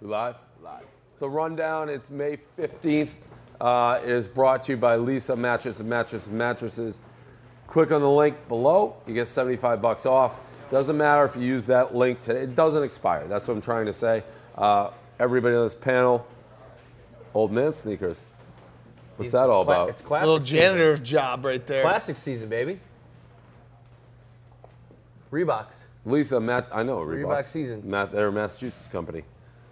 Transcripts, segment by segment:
We live? Live. It's the rundown. It's May 15th. It is brought to you by Lisa Mattresses. Click on the link below. You get $75 off. Doesn't matter if you use that link today. It doesn't expire. That's what I'm trying to say. Everybody on this panel, old man sneakers. What's that all about? It's classic Little janitor job right there. Classic season, baby. Reeboks. Lisa, I know Reebok. Reebok season. They're a Massachusetts company.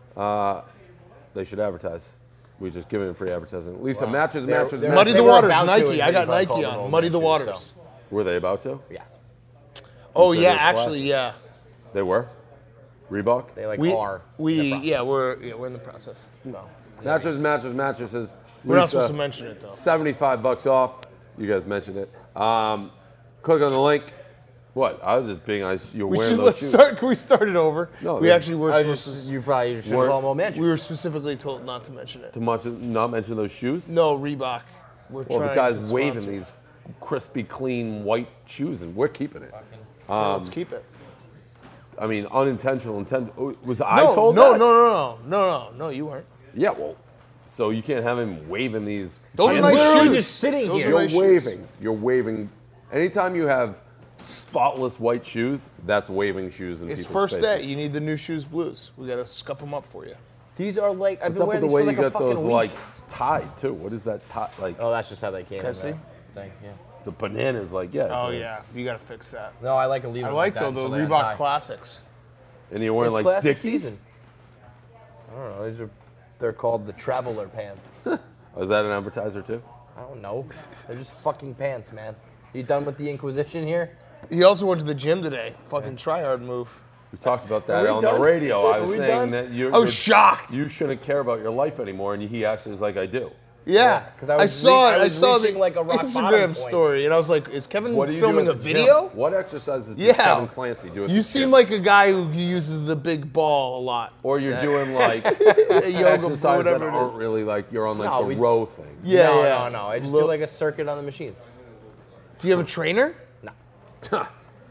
They should advertise. We just give them free advertising. Lisa, matches. Muddy the Waters, Nike. I got Nike on. Muddy the Waters. So. Were they about to? Yes. Oh yeah, actually, yeah. They were. Reebok. They We're in the process. No. Mattresses. We're not supposed to mention it though. $75 off. You guys mentioned it. Click on the link. What? I was just being nice. You're wearing those shoes. Can we start it over? No, we actually were You probably should have all mentioned. We were specifically told not to mention it. Not mention those shoes? No, Reebok. Well, the guy's waving these crispy, clean, white shoes, and we're keeping it. Let's keep it. I mean, unintentional intent. Was I No, told no, that? No, you weren't. Yeah, well, so you can't have him waving these. Those are my literally shoes. just sitting Those here. are my You're waving. shoes. You're waving. Anytime you have spotless white shoes, that's waving shoes in It's people's first faces. day. You need the new shoes blues. We gotta scuff them up for you. These are like, I've What's been up with wearing the these way for you like a get fucking those week. like tied too? What is that tie like? Oh, that's just how they came. Can I see? Thing, yeah. The bananas, like yeah. Oh it's yeah, you gotta fix that. No, I like to leave I them like that the until they Reebok untie. Classics. And you're wearing It's like classic Dickies. season. I don't know. They're called the Traveler pants. Oh, is that an advertiser too? I don't know. They're just fucking pants, man. You done with the Inquisition here? He also went to the gym today. Fucking try hard move. We talked about that we on the done? radio. I Are was we saying done? that I was shocked. you shouldn't care about your life anymore, and he actually was like, I do. Yeah, 'cause I saw it. I saw the reaching like a rock bottom Instagram point. story, and I was like, "Is Kevin What do you filming do a at the gym? video?" What exercises does Yeah. Kevin Clancy do at the You gym? seem like a guy who uses the big ball a lot. Or you're doing like Yoga, exercises that whatever it aren't is. really like you're on like No, the we- row thing. Yeah, no, yeah. no. I just Look- do like a circuit on the machines. Do you have a trainer? No.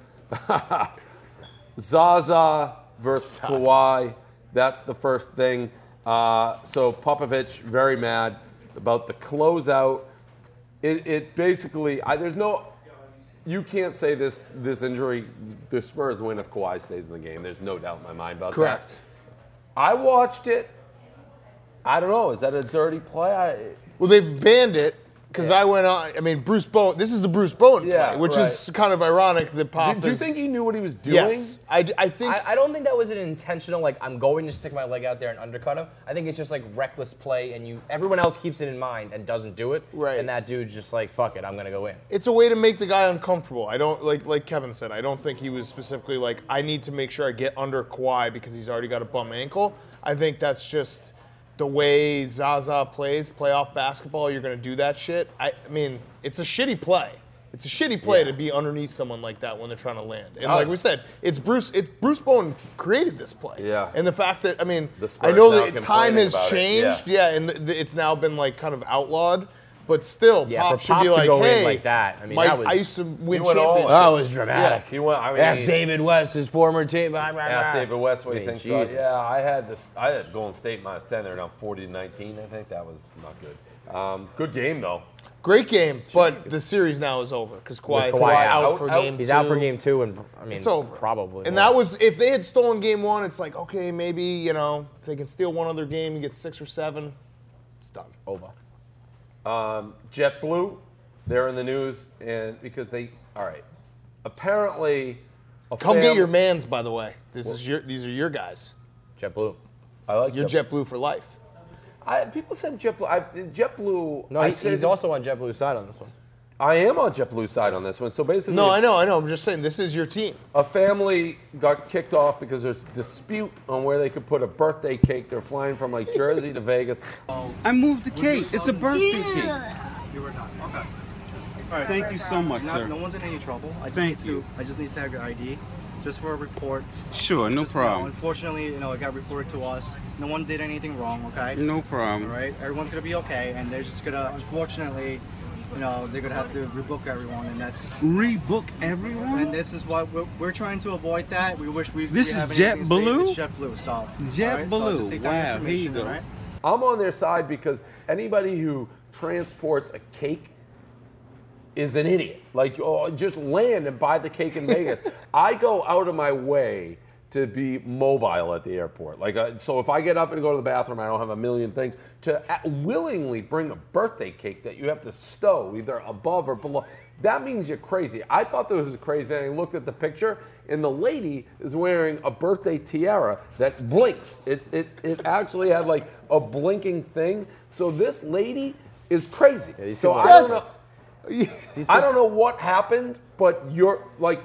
Zaza versus Kawhi. That's the first thing. So Popovich very mad about the closeout. It basically there's no. You can't say this injury. The Spurs win if Kawhi stays in the game. There's no doubt in my mind about Correct. that. I watched it. I don't know. Is that a dirty play? Well, they've banned it because I went on. I mean, Bruce Bowen. This is the Bruce Bowen Yeah, play, which is kind of ironic that Pop Do you is- think he knew what he was doing? Yes, I think. I don't think that was an intentional, like, I'm going to stick my leg out there and undercut him. I think it's just, like, reckless play, and everyone else keeps it in mind and doesn't do it. Right. And that dude's just like, fuck it, I'm going to go in. It's a way to make the guy uncomfortable. I don't like Kevin said. I don't think he was specifically like, I need to make sure I get under Kawhi because he's already got a bum ankle. I think that's just the way Zaza plays playoff basketball. You're gonna do that shit. I mean, it's a shitty play. It's a shitty play to be underneath someone like that when they're trying to land. And like we said, it's Bruce Bowen created this play. Yeah. And the fact that I Spurs know now that time has complaining about it. changed. Yeah. And it's now been like kind of outlawed. But still, Yeah, Pop for should Pop be to like, go in hey, like that, I mean, Mike, that was- I used to win He went all in. championships. That was dramatic. He went. I mean, Ask David West, his former team. Ask David West what he thinks about. Jesus. Yeah, I had Golden State minus 10. They're now 40-19. I think that was not good. Good game though. Great game, but the series now is over because Kawhi's Kawhi out out? for Out? game He's two. out for game two, and I mean, It's over. probably. And more. that was, if they had stolen game one, it's like, okay, maybe, if they can steal one other game, you get 6 or 7, it's done. over. JetBlue, they're in the news, and because apparently, Come get your mans, by the way. These are your guys. JetBlue. I like You're JetBlue. JetBlue for life. People said JetBlue. JetBlue. No, he's also on JetBlue's side on this one. I am on JetBlue's side on this one. So basically, No, I know. I'm just saying, this is your team. a family got kicked off because there's dispute on where they could put a birthday cake. They're flying from like Jersey to Vegas. I moved the cake. It's a birthday cake. You were not. Okay. All right. Thank you so much, sir. No one's in any trouble. I Thank you. I just need to have your ID, just for a report. Sure, no problem. Unfortunately, it got reported to us. No one did anything wrong. Okay. No problem. All right. Everyone's gonna be okay, and they're just gonna, unfortunately, they're gonna have to rebook everyone, and that's. Rebook everyone? And this is what we're trying to avoid. That we wish we. This we is have anything to say. JetBlue? It's JetBlue. So. JetBlue. So just take that Wow, here you information, go. alright? I'm on their side because anybody who transports a cake is an idiot. Like, just land and buy the cake in Vegas. I go out of my way to be mobile at the airport. Like, so if I get up and go to the bathroom, I don't have a million things to willingly bring a birthday cake that you have to stow either above or below. That means you're crazy. I thought this was crazy, and I looked at the picture, and the lady is wearing a birthday tiara that blinks. It actually had like a blinking thing. So this lady is crazy. So I don't know. I don't know what happened, but your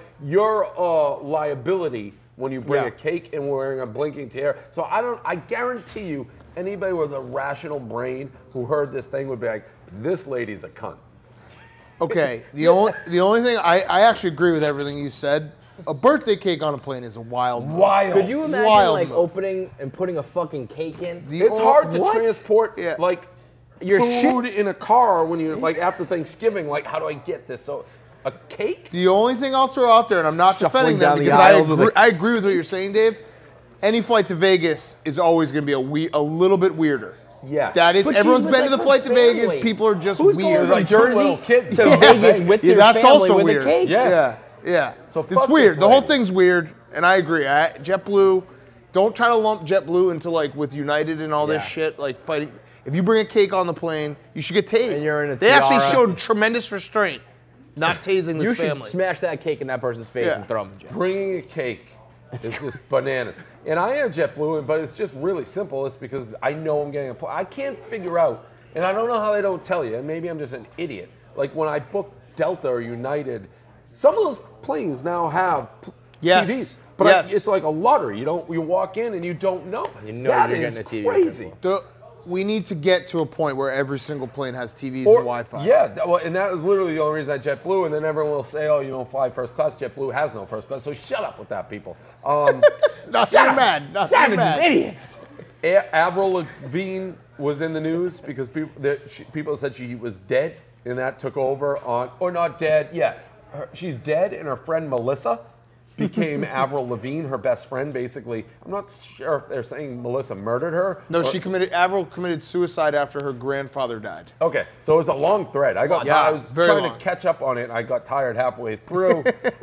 liability when you bring a cake and wearing a blinking tiara. So I guarantee you, anybody with a rational brain who heard this thing would be like, this lady's a cunt. Okay, the only thing I actually agree with everything you said. A birthday cake on a plane is a wild move. Wild. Could you imagine Wild like move. opening and putting a fucking cake in? It's hard to What? transport like Your food in a car when you're like after Thanksgiving. Like, how do I get this? So, a cake? The only thing I'll throw out there, and I'm not Shuffling defending them down the because aisles with I agree with what you're saying, Dave. Any flight to Vegas is always going to be a little bit weirder. Yes. That is, But everyone's she's been with, to the like, flight her to Vegas. family. People are just Who's weird. going Like from two Jersey little kids. to Vegas with their that's family also with weird. a cake? Yes. Yeah. So It's fuck weird. this The whole lady. thing's weird, and I agree. JetBlue, don't try to lump JetBlue into like with United and all this Yeah. shit, like fighting. If you bring a cake on the plane, you should get tased. And you're in a they actually tiara. showed tremendous restraint, not tasing You this should family. smash that cake in that person's face Yeah. and throw them in jail. Bringing a cake is just bananas. And I am JetBlue, but it's just really simple. It's because I know I'm getting a plane. I can't figure out, and I don't know how they don't tell you, and maybe I'm just an idiot. Like when I book Delta or United, some of those planes now have Yes. TVs. But Yes. it's like a lottery. You walk in and you don't know. You know That you're is getting a TV crazy. We need to get to a point where every single plane has TVs Or- and Wi-Fi. Yeah, and that was literally the only reason I JetBlue. And then everyone will say, "Oh, you don't fly first class." JetBlue has no first class, so shut up with that, people. Not too mad. Not too Savages, mad. idiots. Avril Lavigne was in the news because people said she was dead, and that took over on, or not dead. Yeah, she's dead, and her friend Melissa became Avril Lavigne, her best friend. Basically, I'm not sure if they're saying Melissa murdered her. No, or- Avril committed suicide after her grandfather died. Okay, so it was a long thread. I was very trying long. to catch up on it. I got tired halfway through.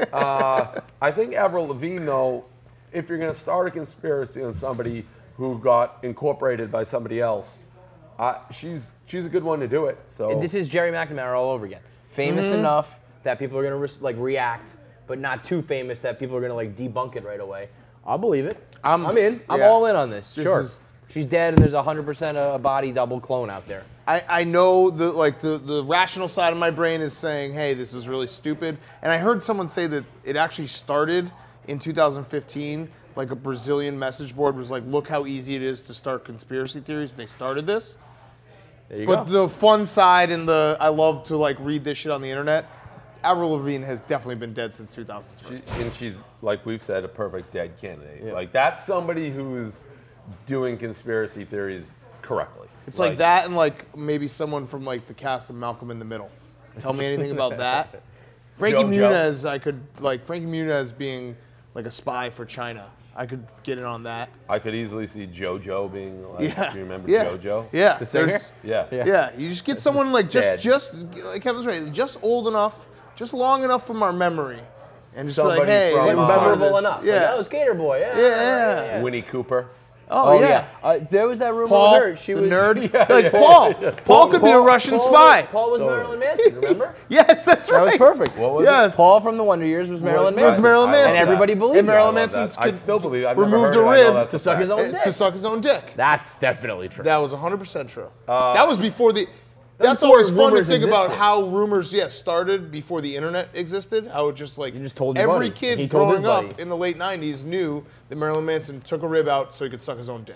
I think Avril Lavigne, though, if you're going to start a conspiracy on somebody who got incorporated by somebody else, she's a good one to do it. So And this is Jerry McNamara all over again. Famous enough that people are gonna react, but not too famous that people are gonna like debunk it right away. I'll believe it. I'm in. I'm yeah. all in on this. This Sure. is- She's dead, and there's 100% a body double clone out there. I know the rational side of my brain is saying, hey, this is really stupid. And I heard someone say that it actually started in 2015. Like a Brazilian message board was like, look how easy it is to start conspiracy theories. And they started this. There you But go. the fun side and I love to like read this shit on the internet. Avril Lavigne has definitely been dead since 2003. and she's, like we've said, a perfect dead candidate. Like that's somebody who's doing conspiracy theories correctly. It's like that and like maybe someone from like the cast of Malcolm in the Middle. Tell me anything about that. Frankie JoJo. Muniz, I could like Frankie Muniz being like a spy for China. I could get in on that. I could easily see JoJo being like, Yeah. do you remember yeah. JoJo? Yeah. The singer? there's- Yeah. Yeah. You just get someone like Dead. just like Kevin's right, just old enough, just long enough from our memory. And just be Somebody like, hey, from, I'm part of Memorable this. enough. Yeah. Like, oh, Skater Boy. Yeah. Yeah. Winnie Cooper. Oh, yeah. There was that rumor Paul, with her. She the was nerd. Like Paul. Paul could be a Russian spy. Paul was Marilyn Manson. Remember? Yes, that's That right. was perfect. What was Yes. Paul from the Wonder Years was Marilyn It It was Manson. Marilyn I love Manson. And everybody believed And it. Marilyn I love Manson's that. I still believe I've never removed heard a it. I know rib that's to a suck his fact. own dick. to suck his own dick. That's definitely true. That was 100% true. That was before the. That's before always fun to rumors think about existed. how rumors, started before the internet existed. How it just like just told your every buddy. kid He told his growing buddy. up in the late '90s knew that Marilyn Manson took a rib out so he could suck his own dick,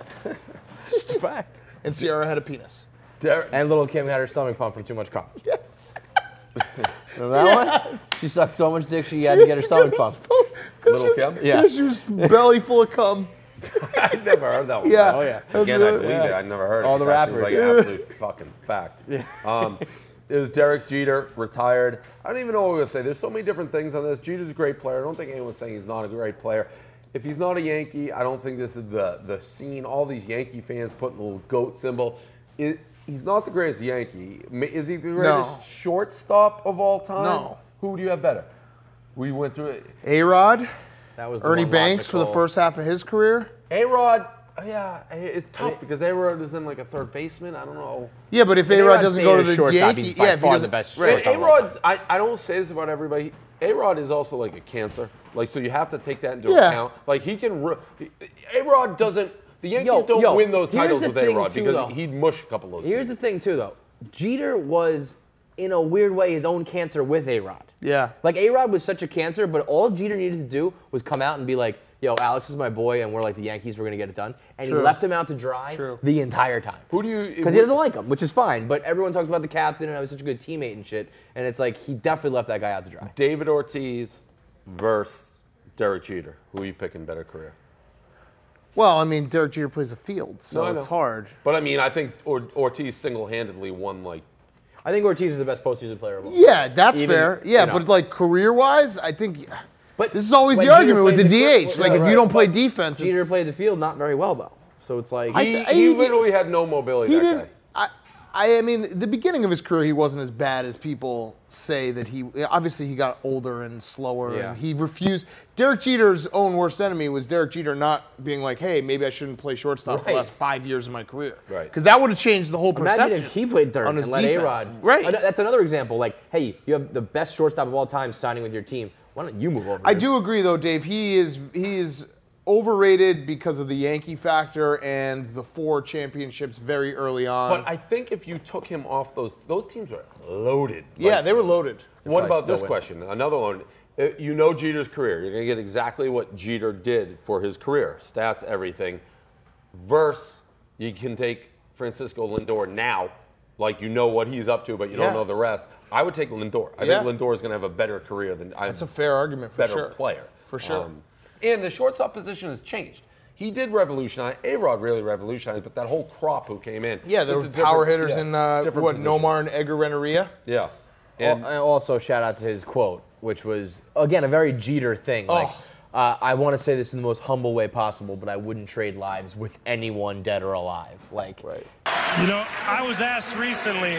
fact. and Ciara had a penis. Derek- And little Kim had her stomach pumped from too much cum. Yes. Remember that one? She sucked so much dick she had to get her stomach pumped. Little Kim? Yeah. She was belly full of cum. I never heard that one. Yeah. Oh, yeah. That's Again, I it. believe it. I never heard All it. the That seems rappers. like an absolute fucking fact. is Derek Jeter retired. I don't even know what we're going to say. There's so many different things on this. Jeter's a great player. I don't think anyone's saying he's not a great player. If he's not a Yankee, I don't think this is the scene. All these Yankee fans putting the little GOAT symbol. He's not the greatest Yankee. Is he the greatest shortstop of all time? No. Who do you have better? We went through it. A-Rod, That was the Ernie one Banks for the logical- first half of his career. A-Rod, yeah, it's tough because A-Rod is then like a third baseman. I don't know. Yeah, but if A-Rod A-Rod doesn't stayed go to as the shortstop, Yankees, he's by if he far doesn't- the best right. shortstop of all A-Rod's, I don't say this about everybody. A-Rod is also like a cancer. Like, so you have to take that into Yeah. account. Like, he can. A-Rod doesn't. The Yankees don't win those here's titles the with thing, A-Rod too, because though. he'd mush a couple of those. Here's teams. the thing, too, though. Jeter was, in a weird way, his own cancer with A-Rod. Yeah. Like, A-Rod was such a cancer, but all Jeter needed to do was come out and be like, yo, Alex is my boy, and we're like the Yankees, we're going to get it done. And True. he left him out to dry True. the entire time. Who do you? Because he doesn't like him, which is fine. But everyone talks about the captain and I was such a good teammate and shit. And it's like, he definitely left that guy out to dry. David Ortiz versus Derek Jeter. Who are you picking better career? Well, I mean, Derek Jeter plays the field, so No, I it's know. hard. But I mean, I think Ortiz single-handedly won like. I think Ortiz is the best postseason player of all. Yeah, that's Even, fair. Yeah, you know. but like career-wise, I think But this is always when the Jeter argument with the played DH. Like, if you don't play defense, Jeter it's- played the field not very well, though. So it's like, He literally had no mobility. he That didn't. guy. I mean, the beginning of his career, he wasn't as bad as people say that he. Obviously, he got older and slower, Yeah. and he refused. Derek Jeter's own worst enemy was Derek Jeter not being like, "Hey, maybe I shouldn't play shortstop for the Right. last 5 years of my career." Right. Because that would have changed the whole perception. imagine if he played third on and his let defense. A-Rod. Right. That's another example. Like, hey, you have the best shortstop of all time signing with your team. Why don't you move over? I dude? do agree, though, Dave. He is overrated because of the Yankee factor and the 4 championships very early on. But I think if you took him off those teams are loaded. yeah, Like, they were loaded. What probably about still this win. question? Another one. You know Jeter's career. You're going to get exactly what Jeter did for his career, stats, everything. Versus, you can take Francisco Lindor now, like you know what he's up to, but you Yeah. don't know the rest. I would take Lindor. I Yeah. think Lindor is going to have a better career than That's a fair argument for better sure. player. For sure. And the shortstop position has changed. He did revolutionize. A-Rod really revolutionized, but that whole crop who came in. Yeah, there it's were a power different- hitters yeah, in different what position. Nomar and Edgar Renteria. Yeah. And also, shout out to his quote, which was, again, a very Jeter thing. Like, I want to say this in the most humble way possible, but I wouldn't trade lives with anyone dead or alive. Like, Right. You know, I was asked recently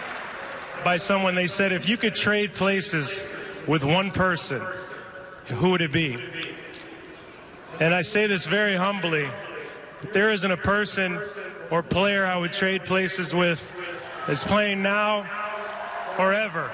by someone, they said, if you could trade places with one person, who would it be? And I say this very humbly. There isn't a person or player I would trade places with that's playing now or ever.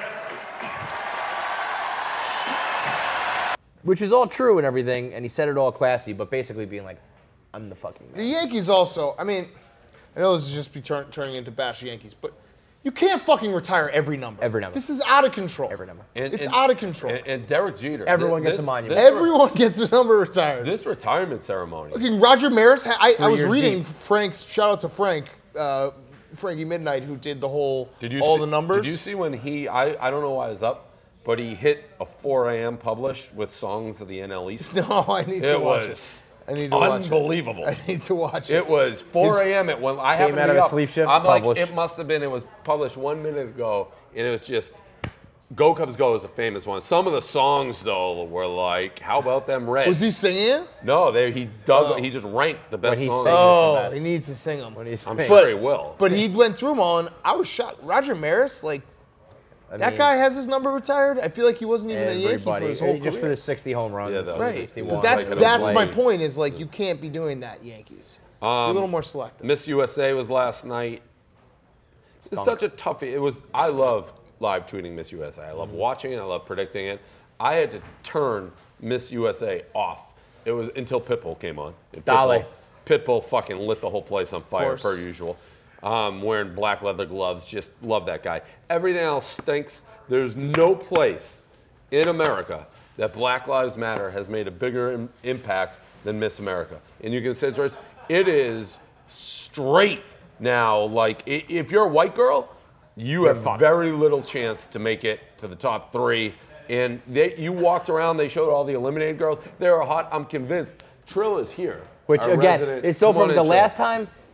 which is all true and everything, and he said it all classy, but basically being like, I'm the fucking The man. Yankees also, I mean, I know this is just be turning into bash Yankees, but you can't fucking retire every number. Every number. This is out of control. Every number. It's out of control. And Derek Jeter. Everyone gets a monument. Everyone gets a number retired. This retirement ceremony. Fucking Roger Maris, I was years reading deep. Frank's, shout out to Frank, Frankie Midnight, who did the whole, all the numbers. Did you see when I don't know why it's up, but he hit a 4 a.m. publish with songs of the NL East? No, I need to It watch it. was I need to watch it. unbelievable. I need to watch it. It was 4 a.m. It went. I happened out to of be a up. sleep shift, I'm like, published. it must have been. It was published 1 minute ago, and it was just "Go Cubs Go" is a famous one. Some of the songs though were like, "How about them Reds?" Was he singing? No, he dug. Oh. He just ranked the best he songs. sings it. Oh, best. he needs to sing them. he's I'm singing. sure he will. But he went through them all, and I was shocked. Roger Maris, like, I that mean, guy has his number retired? I feel like he wasn't even a Yankee for everybody, his whole just for career. the 60 home runs. Yeah, that was Right. 61. But that's like- that's my like- point, is like, you can't be doing that, Yankees. Be a little more selective. Miss USA was last night. It's Stunk. such a toughie. It was. I love live tweeting Miss USA. I love watching it. I love predicting it. I had to turn Miss USA off. It was until Pitbull came on. And Dale. Pitbull fucking lit the whole place on fire course. per usual. Wearing black leather gloves. Just love that guy. Everything else stinks. There's no place in America that Black Lives Matter has made a bigger impact than Miss America. And you can say it is straight now. Like, if you're a white girl, you have fucked. very little chance to make it to the top 3. And you walked around, they showed all the eliminated girls. They were hot. I'm convinced Trill is here. Which, Our again, resident. is so Come on perfect. The in, last Trill. time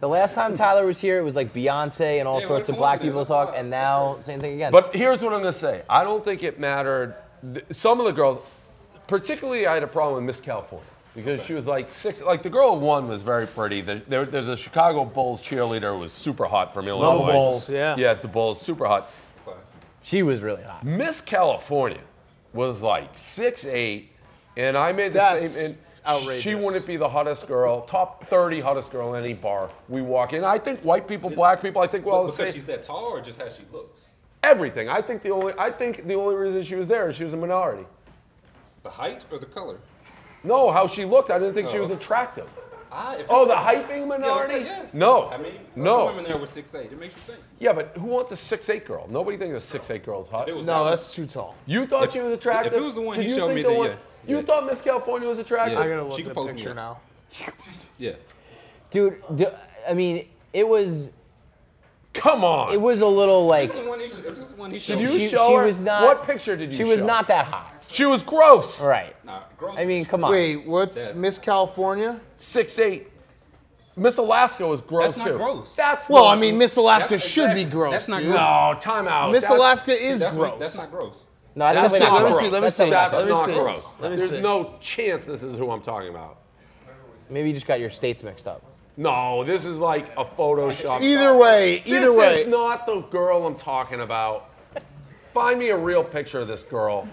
The last time Tyler was here, it was like Beyonce and all Yeah, sorts what of black coincidence. people talk, and now same thing again. But here's what I'm gonna say. I don't think it mattered. Some of the girls, particularly, I had a problem with Miss California because she was like 6. Like the girl who won was very pretty. There's a Chicago Bulls cheerleader who was super hot from Illinois. Love the Bulls, yeah. Yeah, the Bulls, super hot. she was really hot. Miss California was like 6'8", and I made the That's statement. outrageous. She wouldn't be the hottest girl, top 30 hottest girl in any bar we walk in. I think white people, black people, I think we're all the Because same. she's that tall, or just how she looks? Everything. I think the only reason she was there is she was a minority. The height or the color? No, how she looked. I didn't think she was attractive. If Oh, it's- the height being minority? Yeah. No. I mean, No. women there were 6'8". It makes you think. Yeah, but who wants a 6'8" girl? Nobody thinks a 6'8" girl's hot. It was No, that that's too tall. You thought she was attractive? if it was the one Did he you showed think me, the then one- yeah. You Yeah. thought Miss California was attractive? Yeah. I gotta look She at could the post me picture up. now. Yeah. Dude, I mean, it was Come on. a little like This is the one he showed. This is the one he Did showed. you me. she show her? was not. What picture did you She show? was not that hot. She was gross. Right. Nah, gross. I mean, come on. Wait, what's Yes. Miss California? 6'8". Miss Alaska was gross That's not too. gross. That's Well, not- I mean, Miss Alaska That's should be exactly- gross. that's not dude. gross. No, time out. Miss That's- Alaska is That's gross. That's not gross. No, that's That's definitely not not gross. gross. Let me That's see. definitely That's not Let me not see. gross. Let me There's see. no chance this is who I'm talking about. Maybe you just got your states mixed up. No, this is like a Photoshop. Either way, either This way. is not the girl I'm talking about. Find me a real picture of this girl.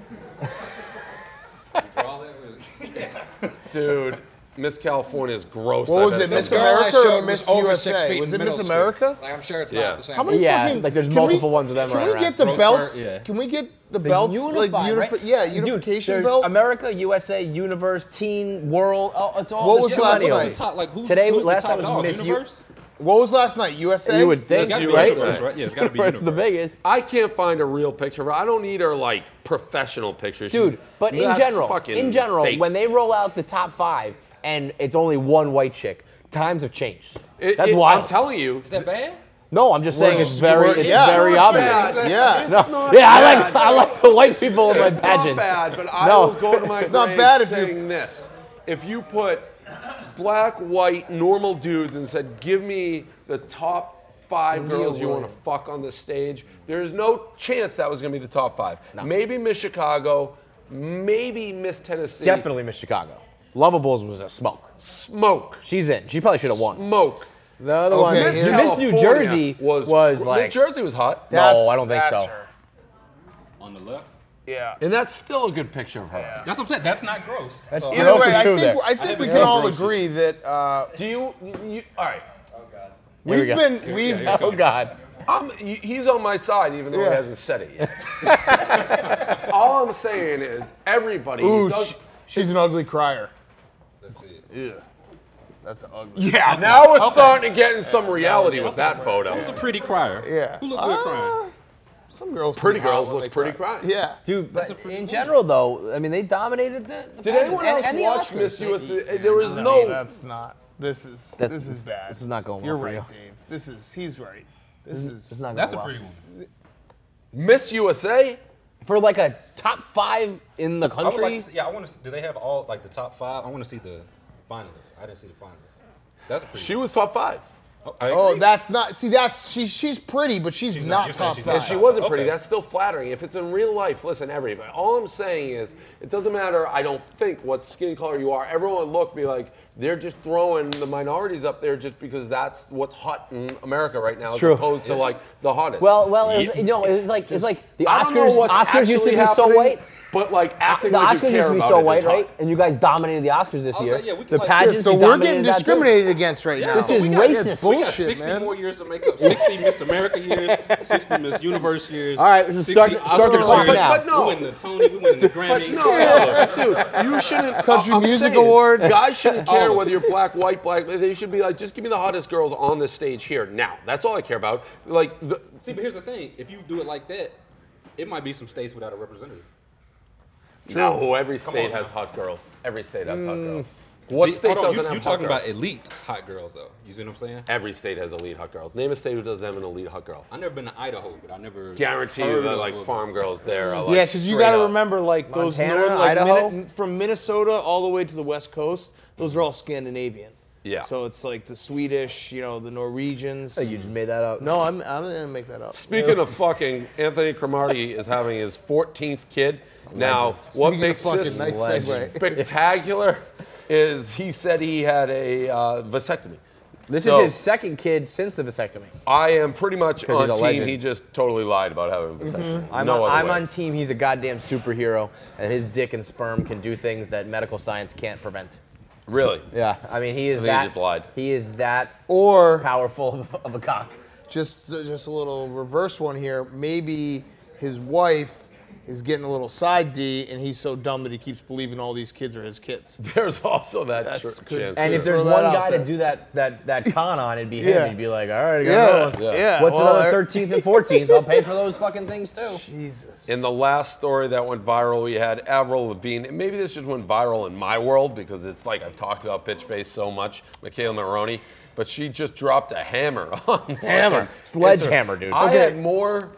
Draw that. Dude, Miss California is gross. What was I it, bet Miss it's- girl I America or showed Miss was over USA? 6 feet Was in it Miss middle school. America? Like, I'm sure it's Yeah. not the same. How many Yeah, fucking, like there's can multiple ones of them Can running we get around. the Gross belts? part, yeah. Can we get the belts like right? yeah, Dude, unification there's belt? America, USA, Universe, Teen, World. Oh, it's all. What there's was too last many of night? them. Who's the top? Like who's Today, who's last the top time was dog? Miss U- Universe? What was last night? USA. You would It's think, gotta be right? Universe, right? Yeah, it's got to be Universe Universe. the biggest. I can't find a real picture of her. I don't need her like professional picture. Dude, She's- but in that's general, fucking fake. when they roll out the top 5 and it's only one white chick, times have changed. That's I'm wild. telling you. Is that bad? No, I'm just saying it's yeah. very Not obvious. bad. Yeah. It's No, not yeah, bad. I like the white people in my It's pageants. not bad, but I No. will go to my It's not grave bad if you- saying this. If you put black, white, normal dudes and said, give me the top 5 girls you want to fuck on this stage, there's no chance that was going to be the top 5. Maybe Miss Chicago, maybe Miss Tennessee. Definitely Miss Chicago. Lovables was a smoke. Smoke. She's in. She probably should have won. Smoke. The other Okay, one, here's Miss New California Jersey was like. New Jersey was hot. No, I don't think That's so. her. On the left. Yeah. And that's still a good picture of her. That's what I'm saying. That's not gross. That's So- You're Either also way, I two think there. I think haven't we seen can all gross agree that Do you all right. Here we we've go. been we've Oh God. He's on my side, even though Yeah. he hasn't said it yet. All I'm saying is everybody. Ooh, does, she's an ugly crier. Let's see it. Yeah. That's ugly. yeah, now we're starting to get in some reality with that photo. It's a pretty crier. Yeah. Who look good crying? Some girls can Pretty be hot girls when look they pretty cry. crying. Yeah. Dude, but a pretty in woman. general though, I mean they dominated the Did pageant. anyone else And the watch Oscars. Miss USA? There was no. That's not. This is That's- this is bad. this is not going well You're for right, you. Dave. This is he's right. This is It's not That's a going pretty well. woman. Miss USA? For like a top 5 in the I would country. like to see, yeah, I want to. Do they have all like the top 5? I want to see the finalists. I didn't see the finalists. That's a pretty. She was top 5. I Oh, agree. that's not. See, that's she's pretty, but she's not- not you're saying top she's five. not If she wasn't Okay. pretty, that's still flattering. If it's in real life, listen, everybody. All I'm saying is, it doesn't matter, I don't think, what skin color you are. Everyone look, be like, they're just throwing the minorities up there just because that's what's hot in America right now, as true. opposed to like the hottest. Well, it was, you know, it was like the I don't know Oscars. what's Oscars used to actually be so happening, white. but like acting The like you Oscars care used to be about so it white, is right? hot. And you guys dominated the Oscars this I was year. like, yeah, we can The like- pageants, So you we're getting dominated that too. discriminated against right now. This is we got- racist. We got Bullshit, 60 man. more years to make up. 60 Miss America years, 60 Miss Universe years. All right, so 60 start the Oscar clock years. now. But no. We win the Tony, we win the Grammy. No, dude, you shouldn't. Country I'm Music saying, Awards. Guys shouldn't care All of whether you're black, white, black. They should be like, just give me the hottest girls on the stage here now. That's all I care about. Like, See, but here's the thing: if you do it like that, it might be some states without a representative. no, every state on has now. hot girls. Every state has hot girls. What See, state hold on, doesn't have you hot talking girls? about elite hot girls though? You see what I'm saying? Every state has elite hot girls. Name a state who doesn't have an elite hot girl. I've never been to Idaho, but I never Guarantee you heard that of like a- farm girls there are like Yeah, because you straight got to up. remember, like those Montana, northern, like Idaho? from Minnesota all the way to the West Coast, those are all Scandinavian. Yeah. So it's like the Swedish, you know, the Norwegians. You just made that up. No, I'm gonna make that up. Speaking of fucking, Anthony Cromartie is having his 14th kid. Now, what Speaking of makes fucking, this nice segue. spectacular is he said he had a vasectomy. This So- is his second kid since the vasectomy. I am pretty much Because on he's a team. legend. He just totally lied about having a vasectomy. I'm, no on, other I'm way. on team. He's a goddamn superhero, and his dick and sperm can do things that medical science can't prevent. Really? Yeah, I mean, he is think that. he just lied. He is that Or powerful of a cock. just a little reverse one here. Maybe his wife is getting a little side D, and he's so dumb that he keeps believing all these kids are his kids. There's also that That's good. chance. And too. if there's Throw that one out guy there. to do that con on, it'd be him. Yeah. He'd be like, all right, I got another one. Yeah. What's well, another 13th and 14th? I'll pay for those fucking things too. Jesus. In the last story that went viral, we had Avril Lavigne. And maybe this just went viral in my world because it's like I've talked about Bitch Face so much, Michaela Maroney, but she just dropped a hammer on Hammer. fucking Sledgehammer, Instagram. dude. I Okay. had more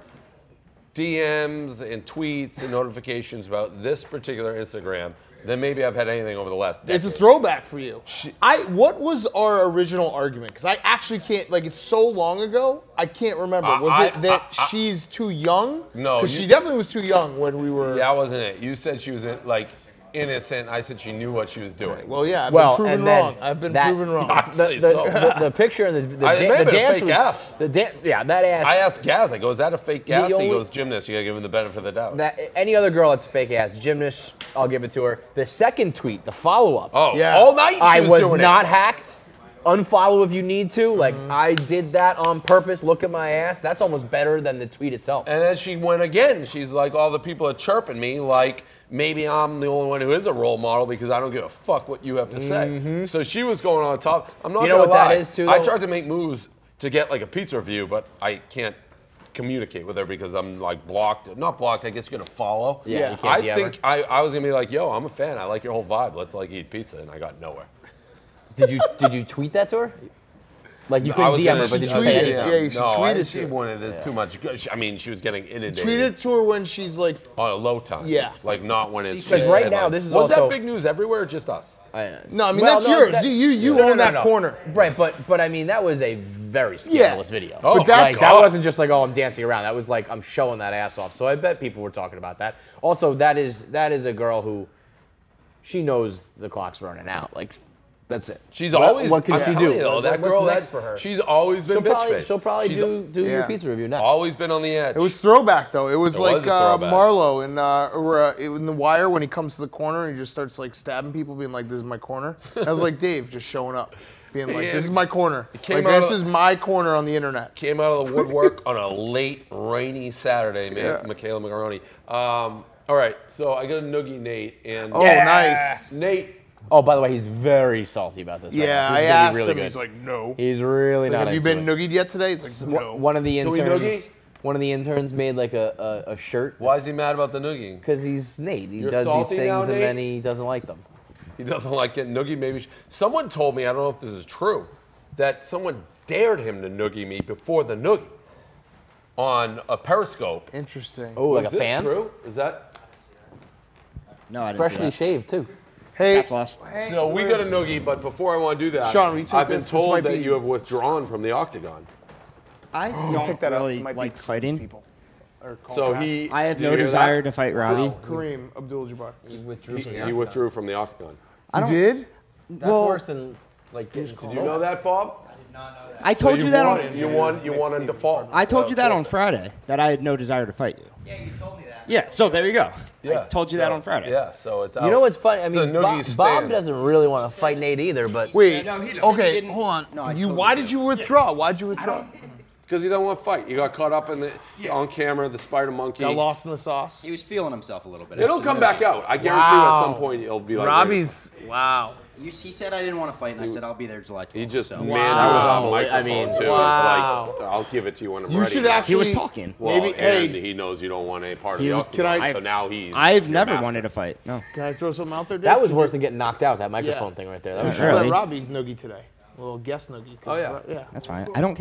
DMs and tweets and notifications about this particular Instagram than maybe I've had anything over the last decade. It's a throwback for you. What was our original argument? Because I actually can't, like, it's so long ago, I can't remember. Was it that she's too young? No, Because you- she definitely was too young when we were. That wasn't it. You said she was like innocent. I said she knew what she was doing. Well, yeah, I've Well, been proven and then wrong. I've been that- proven wrong. I'd say The, so. the picture and the I- it may have been a dance fake was, ass. Yeah, that ass. I asked Gaz, I go, is that a fake gas? He only- goes, gymnast, you gotta give him the benefit of the doubt. That any other girl that's fake ass gymnast, I'll give it to her. The second tweet, the follow up. Oh, Yeah. all night she I was doing not it. hacked. Unfollow if you need to. Like I did that on purpose. Look at my ass. That's almost better than the tweet itself. And then she went again. She's like, all the people are chirping me like maybe I'm the only one who is a role model because I don't give a fuck what you have to say. So she was going on top. I'm not You know gonna what that lie. is, too, I though? tried to make moves to get like a pizza review, but I can't communicate with her because I'm like blocked. Not blocked, I guess you're gonna follow. Yeah, you can't I DM think I was gonna be like, yo, I'm a fan. I like your whole vibe. Let's like eat pizza. And I got nowhere. Did you tweet that to her? Like you I couldn't was DM gonna- her, but did she you say tweeted anything? it. Yeah, you should no, tweet it she to her. wanted this too much. I mean, she was getting inundated. Tweet it to her when she's like, on a low time. Yeah. Like not when it's. Because just right headline. now, this is was also- that big news everywhere or just us? no, I mean, Well, that's no, yours. that- You No, own no, that no. corner. Right, but I mean that was a very scandalous video. Oh, But that's- Like that wasn't just like, oh, I'm dancing around. That was like I'm showing that ass off. So I bet people were talking about that. Also, that is a girl who she knows the clock's running out. Like that's it. She's What- always. What can I'm she telling do? you, though, that What's girl, next for her? She's always been bitch face. She'll probably She's do your Yeah. pizza review next. always been on the edge. It was throwback though. It was It like was a throwback. Marlowe in The Wire when he comes to the corner and he just starts like stabbing people, being like, "This is my corner." I was like Dave just showing up, being like, Yeah. "This is my corner. came Like out this of- is my corner on the internet." Came out of the woodwork on a late rainy Saturday, Yeah. Michaela Macaroni. All right, so I got a noogie Nate and Oh, nice. Nate. Oh, by the way, he's very salty about this. right now, Yeah, so I this is gonna be asked really him. good. He's like, "No." He's really Like, not. have you into been it. noogied yet today? He's like, "No." One of the Can we interns. noogie? One of the interns made like a shirt. Why is he mad about the noogie? Because he's Nate. He You're does these salty things now, and Nate? then he doesn't like them. He doesn't like getting noogie. Maybe someone told me, I don't know if this is true, that someone dared him to noogie me before the noogie on a Periscope. Interesting. Oh, like Is a this fan? true? Is that? No, I didn't see Freshly that. shaved too. Hey, Caps lost. So we got a noogie, but before I want to do that, Sean, will you take I've been this? This told might that be- you have withdrawn from the octagon. I don't that up. really It might be like fighting. people. Or call So back. he. I have did no you hear desire that? to fight Robbie. Kareem Abdul-Jabbar. He withdrew from the octagon. You did? That's Well, worse than like getting Did you know that, Bob? I told you that on. You won on default. I told you that on Friday that I had no desire to fight you. Yeah, you told me that. Yeah, so there you go. Yeah, I told you that so- on Friday. Yeah, so it's out. You know what's funny? I The mean, noogies Bob stand. doesn't really want to fight Nate either, but Wait. No, he said he Okay, didn't- hold on. No, I you. totally Why did. did you withdraw? Why'd you withdraw? Because he doesn't want to fight. You got caught up in the on camera, the spider monkey. Got lost in the sauce. He was feeling himself a little bit. It'll after come the back movie. out. I guarantee you at some point it'll be like. Robbie's. Wow. He said I didn't want to fight, and I said I'll be there July 12th. He just so. man That was on unbelievable. microphone I mean, too. wow. It's like I'll give it to you when I'm You ready. should actually. He was talking. Well, Maybe. and Hey, he knows you don't want any part of He the was- octagon, can I- so now he's. I've your never master. wanted to fight. No. can I throw something out there, Dave? that was worse than getting knocked out. That microphone thing right there. That You was should Really? let Robbie noogie today. A little guest noogie. 'cause Oh, yeah. Yeah. That's fine. I don't care.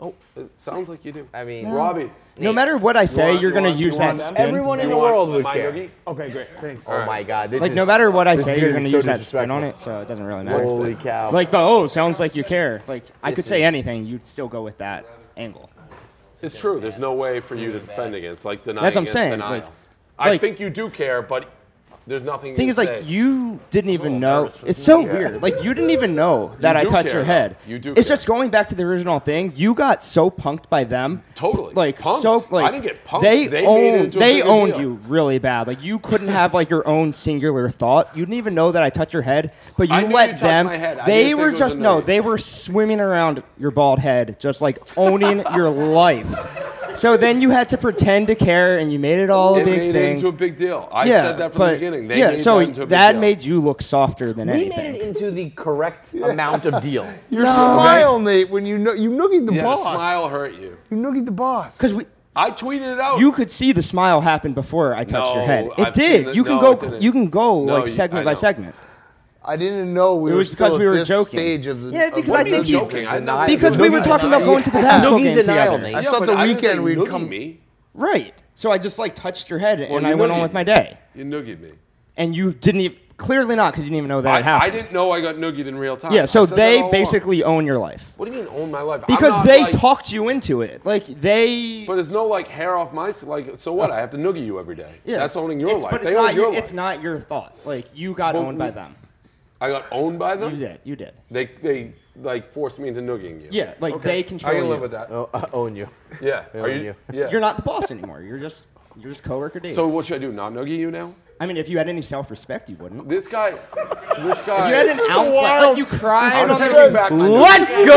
Oh, it sounds like you do. I mean, Robbie. No matter what I say, want- you're you gonna want- you use want that them? spin. everyone in You the want world would my care. noogie? Okay, great. Thanks. Oh my God, this Like is no matter what I this is say, you're gonna gonna be so use that spin on disrespectful. it, so it doesn't really matter. Holy cow! Like sounds like you care. Like I could This say is- anything, you'd still go with that angle. It's true. There's no way for you to defend against, like denying That's what I'm against saying, denial. like- I like- think you do care, but there's nothing. Thing you is, can like say. you didn't even know. nervous for It's this so one. weird. Like you didn't even know that I do touched care, your though. head. You do It's care. just going back to the original thing. You got so punked by them. Totally. Like Punked. so. Like I didn't get punked. They They made it owned. into a They bigger owned deal. you really bad. Like you couldn't have like your own singular thought. You didn't even know that I touched your head, but you I knew you let touched them. my head. I They didn't think were it was just a no. noogie. They were swimming around your bald head, just like owning your life. So then you had to pretend to care, and you made it all a It big made thing. it into a big deal. I yeah, said that from but, the beginning. They yeah, made so that into a big that deal. made you look softer than We anything. made it into the correct amount of deal. Your smile, Nate, when you noogied the Yeah, the boss. smile hurt you. You noogied the boss. Because I tweeted it out. you could see the smile happen before I touched your No, head. It I've seen did. it. You can No, go. it didn't. You can go No, like you- segment I by know. segment. I didn't know we It were was still because we at were this joking. stage of the. Yeah, of because I the think you- joking. I Denial. Because we were Noogie talking about denial. going to the It's basketball noogie game denial, together. Nate. I Yeah, thought but the I didn't say weekend we'd noogie come. me. Right. So I just like touched your head and Well, I you went on noogied with my me. day. You noogied me. And you didn't even, clearly not because you didn't even know that it I happened. didn't know I got noogied in real time. Yeah. So I said that they all along. basically own your life What do you mean own my life? I'm because not, they like- talked you into it. Like they. But there's no like hair off my like. So what? I have to noogie you every day. Yeah, That's owning your it's- life. But They it's own not your your. life. It's not your thought. Like you got Well, owned by them. I got owned by them. You did. You did. They like forced me into noogieing you. Yeah. Like they I control can you. live with that. Oh, own you. Yeah. Are own you? you. Yeah. You're not the boss anymore. You're just coworker Dave. So what should I do? Not noogie you now? I mean, if you had any self-respect, you wouldn't. This guy. You had an ounce like you cried I'm on taking the. back my Let's noogie.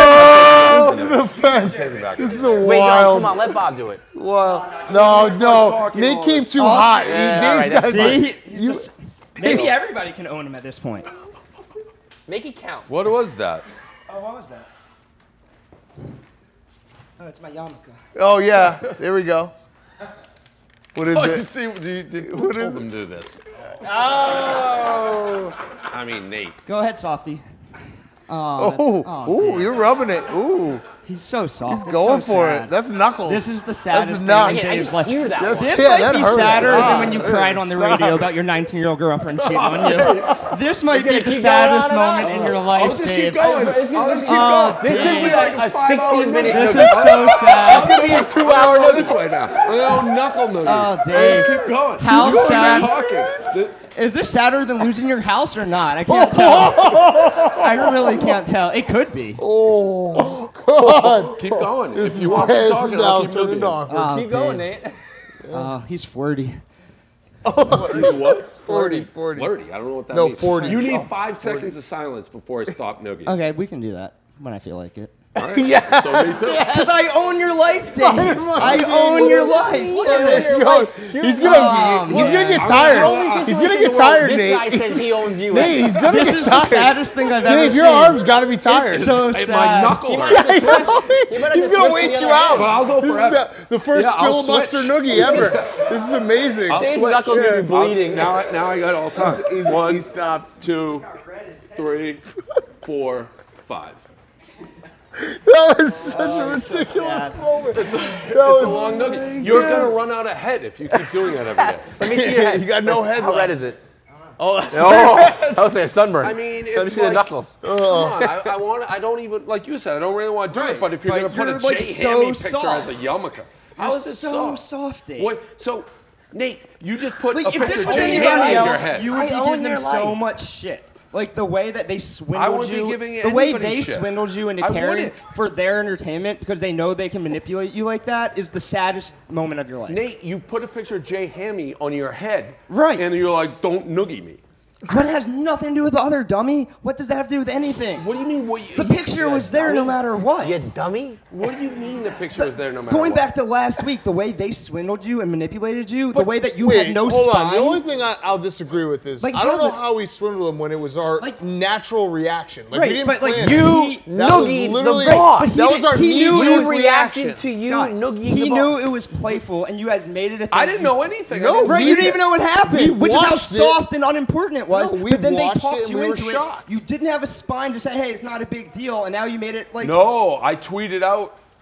go! This is the best. Taking back my This is noogie. a Wait, no, wild. come on, let Bob do it. Well, no. talking Nate all came this- too hot. Yeah, Dave's all right, got See, he's you- just, maybe everybody can own him at this point. Make it count. What was that? Oh, what was that? Oh, it's my yarmulke. Oh yeah. There we go. What is Oh, you it? see, who What told is him to do this? Oh! I mean, Nate. Go ahead, softy. Oh, you're rubbing it. Ooh, He's so soft. he's It's going so for sad. it. That's knuckles. This is the saddest thing nuts. in I Dave's can life. hear that That's- one. This Yeah, might that be hurts. sadder Stop. than when you cried on the radio about your 19-year-old girlfriend cheating on you. This might be gonna the keep saddest going on and moment on. in your I'll life, just Dave. keep going. This I'll is- just keep Oh, going. This could be like a 16-minute. This is so It's sad. gonna be a 2-hour Go noogie. this way now. I'm gonna knuckle noogie. Oh, Dave. Keep going. How Keep sad. talking. Is this sadder than losing your house or not? I can't tell. I really can't tell. It could be. Oh God. Keep going. This If is you want to keep this talking, is I'll now keep turning noogie. on. Oh, Keep going, Dave. Nate. He's flirty. He's what? 40. Flirty. I don't know what that No, means. 40. You need 5 seconds of silence before I stop noogie. Okay, we can do that when I feel like it. Yeah. So me too. Because I own your life, Dave. I own your life. Look at this. He's gonna get tired. He's gonna get tired, This guy Nate. says he owns you. Nate, he's gonna This get is the tired. saddest thing I've ever Dave, seen. your arms gotta be tired. It's so Hey, sad. my knuckle hurts. You better He's just gonna switch wait to the you other out. hand. But I'll go This forever. is the first Yeah, I'll filibuster switch. noogie ever. This is amazing. Dave's switch. knuckles are gonna be bleeding. Now I got all time. He 1, stopped. 2, 3, 4, 5. That was such a ridiculous moment. It's a long noogie. You're gonna run out of head if you keep doing that every day. Let me see your head. You got no head How left. red is it? Oh, that's Oh, that was like a sunburn. I mean, Let me it's see the like, knuckles. come on, I don't even, like you said, I don't really want to do it, but if you're But going to put you're, a like, Jay so Hammy picture soft. as a yarmulke, how is it so soft? soft, Dave. What? So, Nate, you just put Like, a if picture this of was Jay anybody Hammy in your else, head. you would be I own giving them your so life. much shit. Like the way that they I swindled wouldn't be you, giving the way anybody they shit. swindled you into I caring wouldn't. for their entertainment because they know they can manipulate you like that is the saddest moment of your life. Nate, you put a picture of Jay Hammy on your head. Right. And you're like, don't noogie me. But it has nothing to do with the other dummy. What does that have to do with anything? What do you mean? The picture was there no matter what. You dummy. What do you mean the picture was there no matter Going what? back to last week, the way they swindled you and manipulated you, the But way that you wait, had no hold spine. on. The only thing I'll disagree with is Like, I don't yeah, know but- how we swindled them when it was our Like- natural reaction. Like Right, we didn't but, like, plan you it. That was noogied the literally boss. that was our He knew knee-jerk He reaction. reacted to you Guys, noogieing he the knew boss. it was playful, and you guys made it a thing. I didn't know anything. No, I didn't Right, see you didn't it. even know what happened, We which is how watched it. soft and unimportant it was. No, we but then they watched talked it and you we were into it. shocked. You didn't have a spine to say, "Hey, it's not a big deal," and now you made it like. No, I tweeted out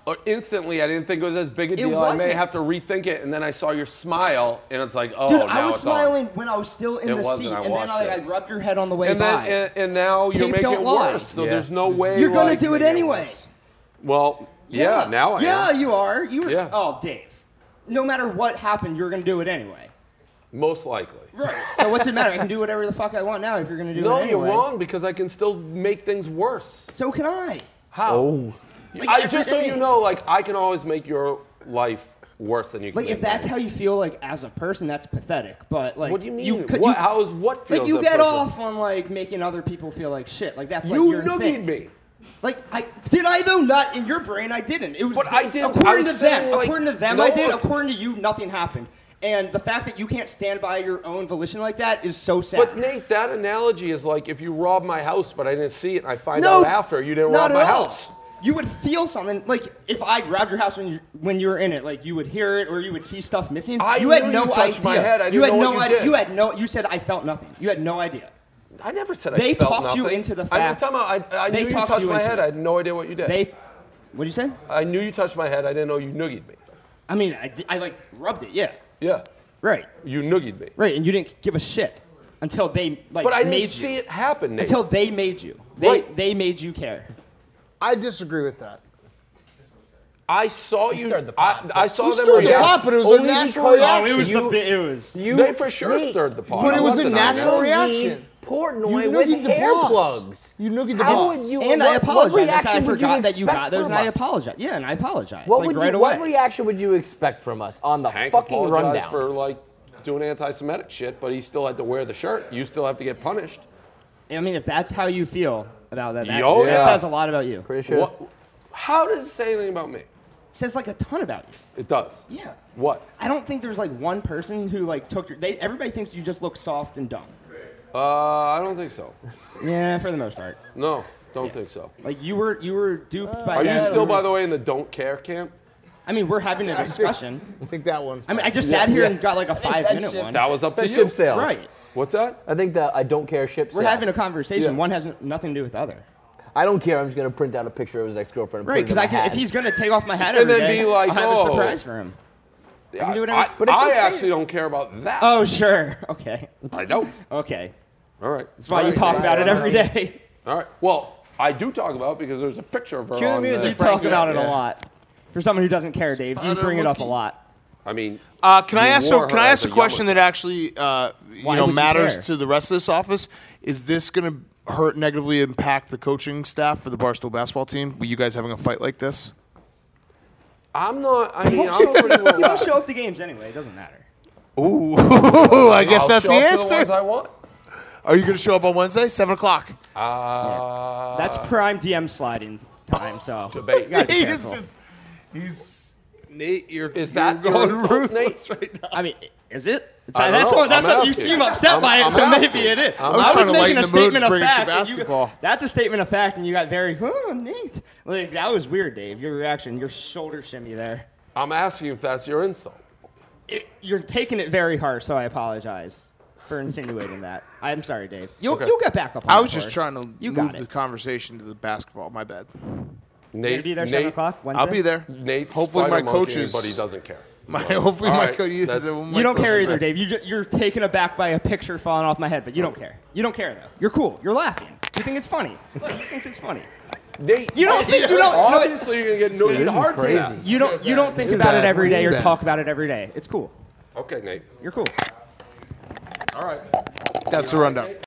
instantly, I didn't think it was as big a deal. I may wasn't. have to rethink it, and then I saw your smile, and it's like, oh, Dude, now I was it's on. smiling when I was still in It the wasn't, seat, I and then watched I it. rubbed your head on the way And by. then, and now you're Tape making it don't lie. worse. So Yeah. there's no way. You're gonna like, do it make anyway. worse. Well, yeah, now I Yeah, am. you are. You were. Yeah. Oh, Dave. No matter what happened, you're gonna do it anyway. Most likely. Right. So what's it matter? I can do whatever the fuck I want now if you're gonna do it No, anyway. you're wrong because I can still make things worse. So can I. How? Oh. Like, I every just so day. you know, like I can always make your life worse than you can. Like make if that's mine. how you feel, like as a person, that's pathetic. But like, What do you mean? You, could- what? you, How is what feels? like you that get person? off on like making other people feel like shit. Like that's You like your noogied thing. me. Like I did I though? Not in your brain, I didn't. It was. But I did. I According was to them, saying, like, according to them, no I did. one- According to you, nothing happened. And the fact that you can't stand by your own volition like that is so sad. But Nate, that analogy is like if you robbed my house, but I didn't see it, and I find No, out after you didn't not rob my at all. house. You would feel something like if I grabbed your house when you were in it, like you would hear it or you would see stuff missing. I you had knew no you touched idea. my head. I you didn't had know no what you idea. did. You had no. You said I felt nothing. You had no idea. I never said They I felt talked you nothing. into the I'm fact- talking about. I they knew you talked touched you my into head. it. I had no idea what you did. They. What did you say? I knew you touched my head. I didn't know you noogied me. I mean, I like rubbed it. Yeah. Yeah. Right. You noogied me. Right. And you didn't give a shit until they like But I made didn't see you. it happen, Nate. Until they made you. Right. They made you care. I disagree with that. I saw you. stirred the pot. I saw You them stirred the react. pot, but it was a only natural because reaction. it was you- it was. They for sure stirred the pot. But it I'm was not a denying natural that. reaction. Portnoy You with noogied the hair boss. plugs. You noogied the How boss. would you? And what, I apologize. What I reaction would forgot that you expect got those, from and I us? apologize. Yeah, and I apologize. What like would right you? away. What reaction would you expect from us on the Hank fucking apologized rundown? for like doing anti-Semitic shit, but he still had to wear the shirt. You still have to get punished. I mean, if that's how you feel about that, Yo, that yeah. says a lot about you. Pretty sure. What? How does it say anything about me? It says like a ton about you. It does. Yeah. What? I don't think there's like one person who like took your. Everybody thinks you just look soft and dumb. I don't think so. Yeah, for the most part. No, don't think so. Like you were duped by. Are you that. still, by the way, in the don't care camp? I mean, we're having a discussion. I think that one's. I mean, I just sat here and got like a 5-minute one. That was up to The you. ship sailed. Right. What's that? I think that I don't care ship We're sailed. having a conversation. Yeah. One has nothing to do with the other. I don't care. I'm just gonna print out a picture of his ex-girlfriend. And Right, put it because in I my can. If hat. he's gonna take off my hat And every then day, be like, I'll have oh. a surprise for him. can do whatever- I, but it's I okay. actually don't care about that. Oh sure. Okay. I don't. Okay. All right. That's why you talk about it every day. All right. Well, I do talk about it because there's a picture of her Cue the on music, You Frank. talk about it a Yeah. lot. For someone who doesn't care, Dave, you bring it up a lot. I mean, Can I you ask? wore Can her I as ask a a question yarmulke. that actually, Why would you matters care? to the rest of this office? Is this going to hurt negatively impact the coaching staff for the Barstool basketball team? With you guys having a fight like this? I'm not. I mean, I'm pretty You don't show up to games anyway. It doesn't matter. Ooh, I guess I'll that's show the up to answer. ones I want. Are you going to show up on Wednesday, 7 o'clock? That's prime DM sliding time. So Debate. you gotta be He's careful. just, he's Nate. Is that you're your going insult, ruthless Nate? right now. I mean, is it? I don't That's know. what. That's I'm what you asking. seem upset by it. I'm So maybe asking. it is. I'm I was I trying was to making lighten a the mood, statement of bring it to fact. and basketball. That's a statement of fact, and you got very, Nate. Like that was weird, Dave. Your reaction, your shoulder shimmy there. I'm asking you if that's your insult. You're taking it very harsh, so I apologize for insinuating that. I'm sorry, Dave. You'll Okay. you'll get back up. On I the was just horse. trying to You got move it. the conversation to the basketball. My bad. You're gonna be there 7 o'clock Wednesday. I'll be there. Nate's Hopefully my spider monkey, coaches. but he doesn't care. Hopefully All my right, coach. that's- You don't care either, Dave. You're taken aback by a picture falling off my head, but you don't care. You don't care though. You're cool. You're laughing. You think it's funny. He thinks it's funny. Nate, You don't think you don't. No, obviously you're gonna get noogied hard for that. you don't think about it every day or bad. talk about it every day. It's cool. Okay, Nate. You're cool. All right. That's the rundown.